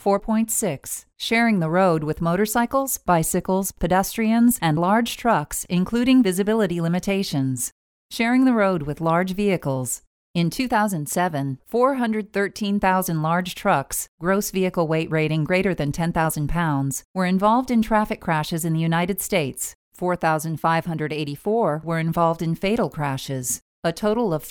4.6. Sharing the road with motorcycles, bicycles, pedestrians, and large trucks, including visibility limitations. Sharing the road with large vehicles. In 2007, 413,000 large trucks, gross vehicle weight rating greater than 10,000 pounds, were involved in traffic crashes in the United States. 4,584 were involved in fatal crashes. A total of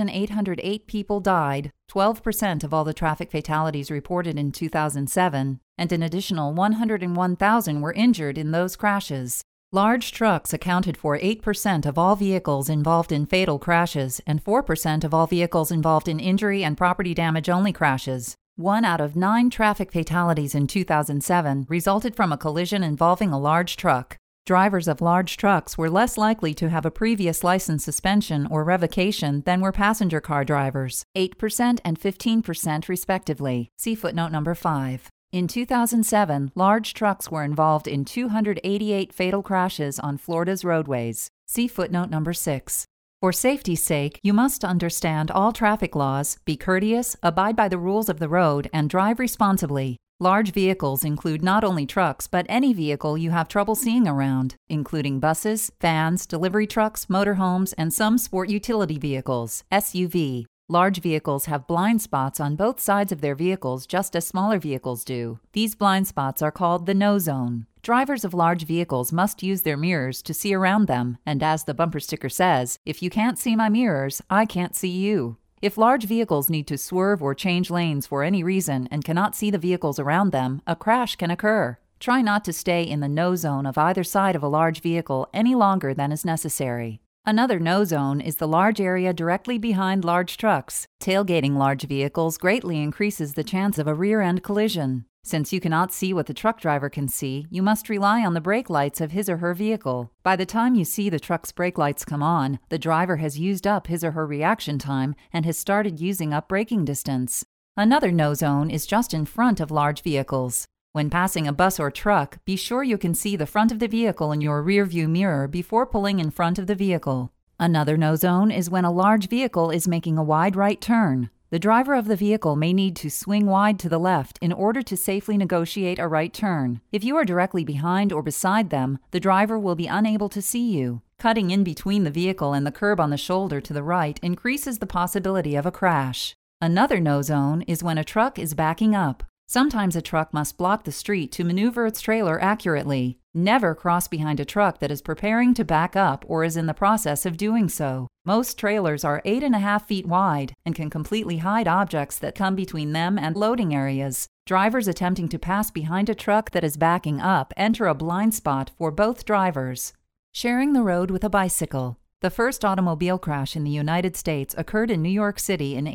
4,808 people died, 12% of all the traffic fatalities reported in 2007, and an additional 101,000 were injured in those crashes. Large trucks accounted for 8% of all vehicles involved in fatal crashes and 4% of all vehicles involved in injury and property damage-only crashes. 1 out of 9 traffic fatalities in 2007 resulted from a collision involving a large truck. Drivers of large trucks were less likely to have a previous license suspension or revocation than were passenger car drivers, 8% and 15% respectively. See footnote number 5. In 2007, large trucks were involved in 288 fatal crashes on Florida's roadways. See footnote number 6. For safety's sake, you must understand all traffic laws, be courteous, abide by the rules of the road, and drive responsibly. Large vehicles include not only trucks, but any vehicle you have trouble seeing around, including buses, vans, delivery trucks, motorhomes, and some sport utility vehicles, SUV. Large vehicles have blind spots on both sides of their vehicles just as smaller vehicles do. These blind spots are called the no zone. Drivers of large vehicles must use their mirrors to see around them, and as the bumper sticker says, if you can't see my mirrors, I can't see you. If large vehicles need to swerve or change lanes for any reason and cannot see the vehicles around them, a crash can occur. Try not to stay in the no zone of either side of a large vehicle any longer than is necessary. Another no zone is the large area directly behind large trucks. Tailgating large vehicles greatly increases the chance of a rear-end collision. Since you cannot see what the truck driver can see, you must rely on the brake lights of his or her vehicle. By the time you see the truck's brake lights come on, the driver has used up his or her reaction time and has started using up braking distance. Another no zone is just in front of large vehicles. When passing a bus or truck, be sure you can see the front of the vehicle in your rearview mirror before pulling in front of the vehicle. Another no zone is when a large vehicle is making a wide right turn. The driver of the vehicle may need to swing wide to the left in order to safely negotiate a right turn. If you are directly behind or beside them, the driver will be unable to see you. Cutting in between the vehicle and the curb on the shoulder to the right increases the possibility of a crash. Another no zone is when a truck is backing up. Sometimes a truck must block the street to maneuver its trailer accurately. Never cross behind a truck that is preparing to back up or is in the process of doing so. Most trailers are 8.5 feet wide and can completely hide objects that come between them and loading areas. Drivers attempting to pass behind a truck that is backing up enter a blind spot for both drivers. Sharing the road with a bicycle. The first automobile crash in the United States occurred in New York City in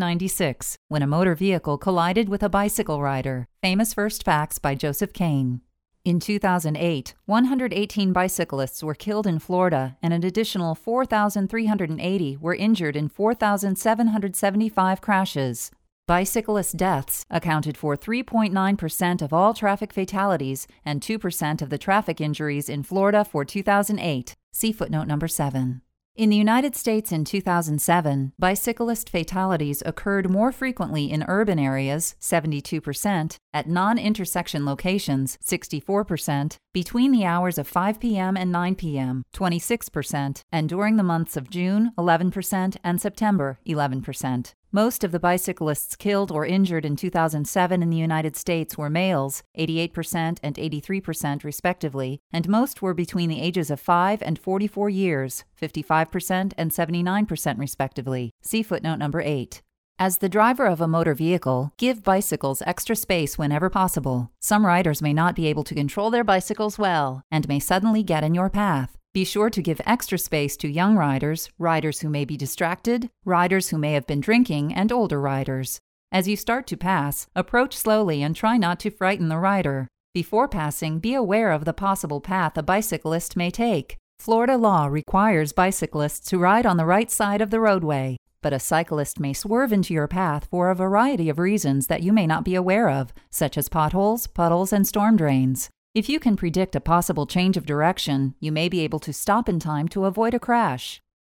1896 when a motor vehicle collided with a bicycle rider. Famous first facts by Joseph Kane. In 2008, 118 bicyclists were killed in Florida and an additional 4,380 were injured in 4,775 crashes. Bicyclist deaths accounted for 3.9% of all traffic fatalities and 2% of the traffic injuries in Florida for 2008. See footnote number 7. In the United States in 2007, bicyclist fatalities occurred more frequently in urban areas, 72%, at non-intersection locations, 64%, between the hours of 5 p.m. and 9 p.m., 26%, and during the months of June, 11%, and September, 11%. Most of the bicyclists killed or injured in 2007 in the United States were males, 88% and 83% respectively, and most were between the ages of 5 and 44 years, 55% and 79% respectively. See footnote number 8. As the driver of a motor vehicle, give bicycles extra space whenever possible. Some riders may not be able to control their bicycles well and may suddenly get in your path. Be sure to give extra space to young riders, riders who may be distracted, riders who may have been drinking, and older riders. As you start to pass, approach slowly and try not to frighten the rider. Before passing, be aware of the possible path a bicyclist may take. Florida law requires bicyclists to ride on the right side of the roadway, but a cyclist may swerve into your path for a variety of reasons that you may not be aware of, such as potholes, puddles, and storm drains. If you can predict a possible change of direction, you may be able to stop in time to avoid a crash.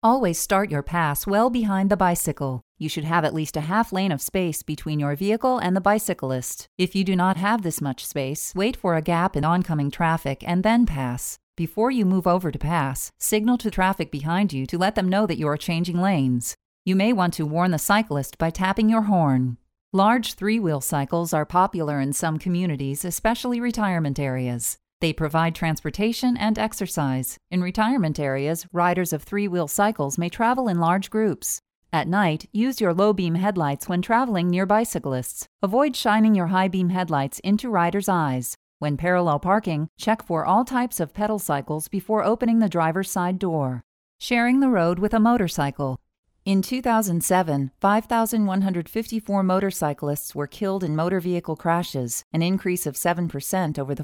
Always start your pass well behind the bicycle. You should have at least a half lane of space between your vehicle and the bicyclist. If you do not have this much space, wait for a gap in oncoming traffic and then pass. Before you move over to pass, signal to traffic behind you to let them know that you are changing lanes. You may want to warn the cyclist by tapping your horn. Large three-wheel cycles are popular in some communities, especially retirement areas. They provide transportation and exercise. In retirement areas, riders of three-wheel cycles may travel in large groups. At night, use your low-beam headlights when traveling near bicyclists. Avoid shining your high-beam headlights into riders' eyes. When parallel parking, check for all types of pedal cycles before opening the driver's side door. Sharing the road with a motorcycle. In 2007, 5,154 motorcyclists were killed in motor vehicle crashes, an increase of 7% over the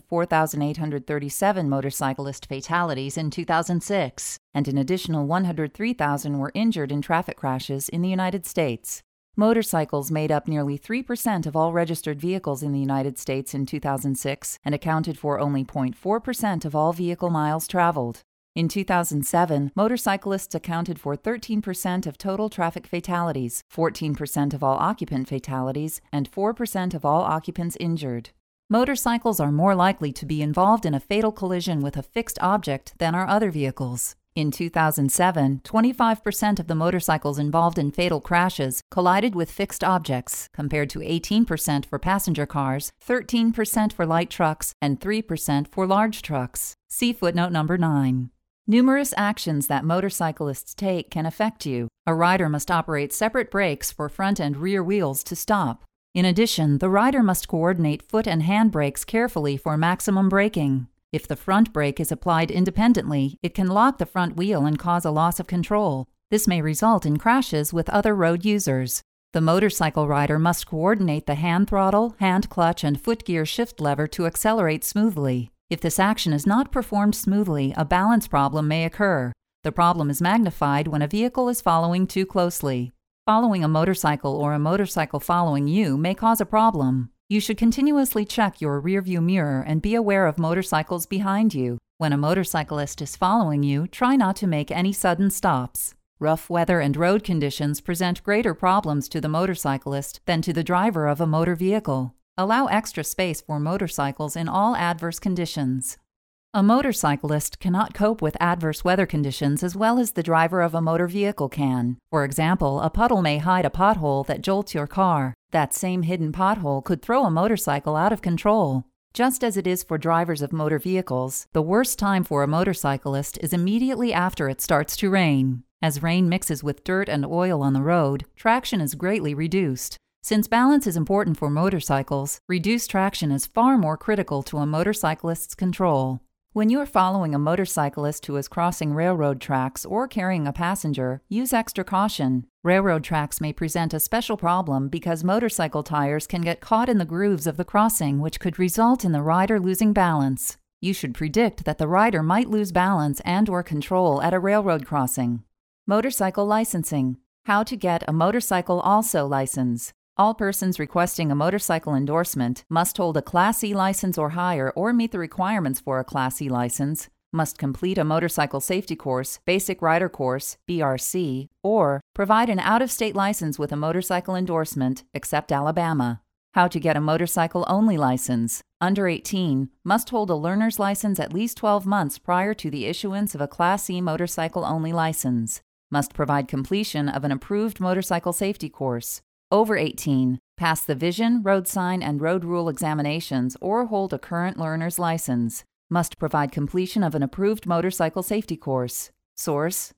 4,837 motorcyclist fatalities in 2006, and an additional 103,000 were injured in traffic crashes in the United States. Motorcycles made up nearly 3% of all registered vehicles in the United States in 2006 and accounted for only 0.4% of all vehicle miles traveled. In 2007, motorcyclists accounted for 13% of total traffic fatalities, 14% of all occupant fatalities, and 4% of all occupants injured. Motorcycles are more likely to be involved in a fatal collision with a fixed object than are other vehicles. In 2007, 25% of the motorcycles involved in fatal crashes collided with fixed objects, compared to 18% for passenger cars, 13% for light trucks, and 3% for large trucks. See footnote number 9. Numerous actions that motorcyclists take can affect you. A rider must operate separate brakes for front and rear wheels to stop. In addition, the rider must coordinate foot and hand brakes carefully for maximum braking. If the front brake is applied independently, it can lock the front wheel and cause a loss of control. This may result in crashes with other road users. The motorcycle rider must coordinate the hand throttle, hand clutch, and foot gear shift lever to accelerate smoothly. If this action is not performed smoothly, a balance problem may occur. The problem is magnified when a vehicle is following too closely. Following a motorcycle or a motorcycle following you may cause a problem. You should continuously check your rearview mirror and be aware of motorcycles behind you. When a motorcyclist is following you, try not to make any sudden stops. Rough weather and road conditions present greater problems to the motorcyclist than to the driver of a motor vehicle. Allow extra space for motorcycles in all adverse conditions. A motorcyclist cannot cope with adverse weather conditions as well as the driver of a motor vehicle can. For example, a puddle may hide a pothole that jolts your car. That same hidden pothole could throw a motorcycle out of control. Just as it is for drivers of motor vehicles, the worst time for a motorcyclist is immediately after it starts to rain. As rain mixes with dirt and oil on the road, traction is greatly reduced. Since balance is important for motorcycles, reduced traction is far more critical to a motorcyclist's control. When you are following a motorcyclist who is crossing railroad tracks or carrying a passenger, use extra caution. Railroad tracks may present a special problem because motorcycle tires can get caught in the grooves of the crossing, which could result in the rider losing balance. You should predict that the rider might lose balance and/or control at a railroad crossing. Motorcycle licensing. How to get a motorcycle also license. All persons requesting a motorcycle endorsement must hold a Class E license or higher or meet the requirements for a Class E license, must complete a motorcycle safety course, basic rider course, BRC, or provide an out-of-state license with a motorcycle endorsement, except Alabama. How to get a motorcycle-only license. Under 18, must hold a learner's license at least 12 months prior to the issuance of a Class E motorcycle-only license. Must provide completion of an approved motorcycle safety course. Over 18, pass the vision, road sign, and road rule examinations or hold a current learner's license. Must provide completion of an approved motorcycle safety course. Source: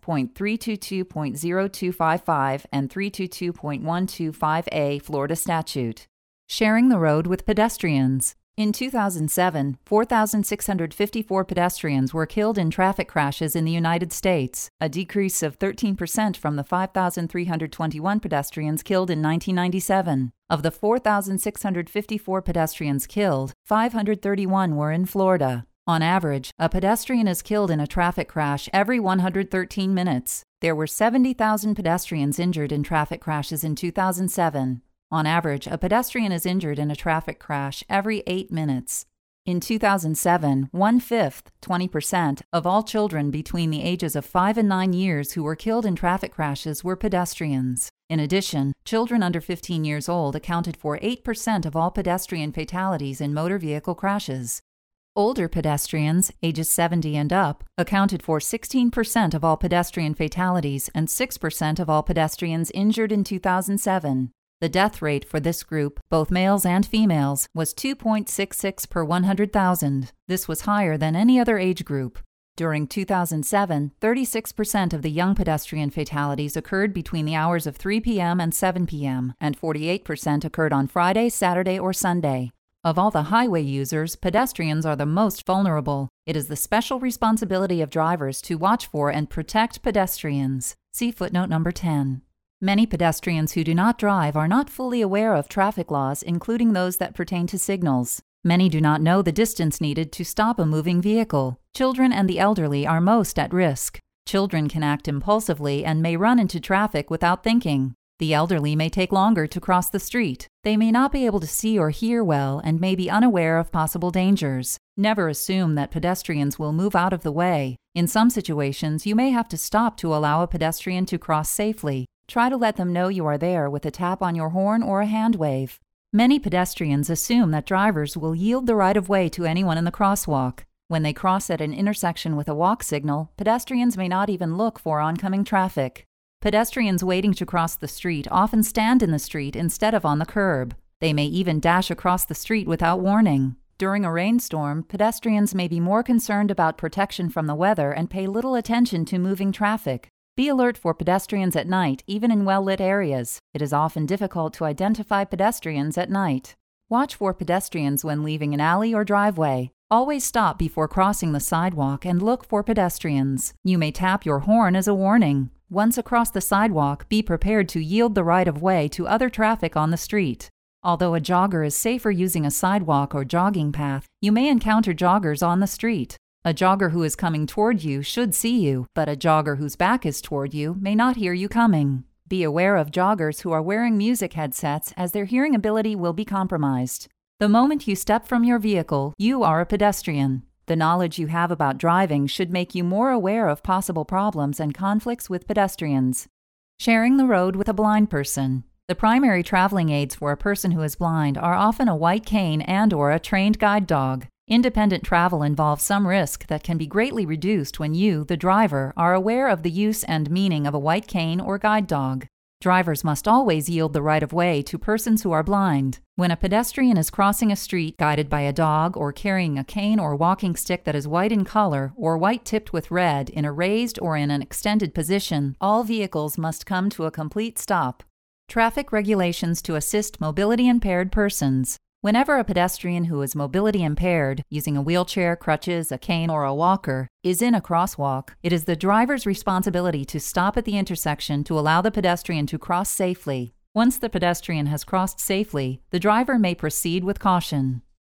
S.322.0255 and 322.125A Florida Statute. Sharing the road with pedestrians. In 2007, 4,654 pedestrians were killed in traffic crashes in the United States, a decrease of 13% from the 5,321 pedestrians killed in 1997. Of the 4,654 pedestrians killed, 531 were in Florida. On average, a pedestrian is killed in a traffic crash every 113 minutes. There were 70,000 pedestrians injured in traffic crashes in 2007. On average, a pedestrian is injured in a traffic crash every 8 minutes. In 2007, 1/5, 20%, of all children between the ages of 5 and 9 years who were killed in traffic crashes were pedestrians. In addition, children under 15 years old accounted for 8% of all pedestrian fatalities in motor vehicle crashes. Older pedestrians, ages 70 and up, accounted for 16% of all pedestrian fatalities and 6% of all pedestrians injured in 2007. The death rate for this group, both males and females, was 2.66 per 100,000. This was higher than any other age group. During 2007, 36% of the young pedestrian fatalities occurred between the hours of 3 p.m. and 7 p.m., and 48% occurred on Friday, Saturday, or Sunday. Of all the highway users, pedestrians are the most vulnerable. It is the special responsibility of drivers to watch for and protect pedestrians. See footnote number 10. Many pedestrians who do not drive are not fully aware of traffic laws, including those that pertain to signals. Many do not know the distance needed to stop a moving vehicle. Children and the elderly are most at risk. Children can act impulsively and may run into traffic without thinking. The elderly may take longer to cross the street. They may not be able to see or hear well and may be unaware of possible dangers. Never assume that pedestrians will move out of the way. In some situations, you may have to stop to allow a pedestrian to cross safely. Try to let them know you are there with a tap on your horn or a hand wave. Many pedestrians assume that drivers will yield the right-of-way to anyone in the crosswalk. When they cross at an intersection with a walk signal, pedestrians may not even look for oncoming traffic. Pedestrians waiting to cross the street often stand in the street instead of on the curb. They may even dash across the street without warning. During a rainstorm, pedestrians may be more concerned about protection from the weather and pay little attention to moving traffic. Be alert for pedestrians at night, even in well-lit areas. It is often difficult to identify pedestrians at night. Watch for pedestrians when leaving an alley or driveway. Always stop before crossing the sidewalk and look for pedestrians. You may tap your horn as a warning. Once across the sidewalk, be prepared to yield the right-of-way to other traffic on the street. Although a jogger is safer using a sidewalk or jogging path, you may encounter joggers on the street. A jogger who is coming toward you should see you, but a jogger whose back is toward you may not hear you coming. Be aware of joggers who are wearing music headsets, as their hearing ability will be compromised. The moment you step from your vehicle, you are a pedestrian. The knowledge you have about driving should make you more aware of possible problems and conflicts with pedestrians. Sharing the road with a blind person. The primary traveling aids for a person who is blind are often a white cane and/or a trained guide dog. Independent travel involves some risk that can be greatly reduced when you, the driver, are aware of the use and meaning of a white cane or guide dog. Drivers must always yield the right-of-way to persons who are blind. When a pedestrian is crossing a street guided by a dog or carrying a cane or walking stick that is white in color or white tipped with red in a raised or in an extended position, all vehicles must come to a complete stop. Traffic regulations to assist mobility-impaired persons. Whenever a pedestrian who is mobility impaired, using a wheelchair, crutches, a cane, or a walker, is in a crosswalk, it is the driver's responsibility to stop at the intersection to allow the pedestrian to cross safely. Once the pedestrian has crossed safely, the driver may proceed with caution.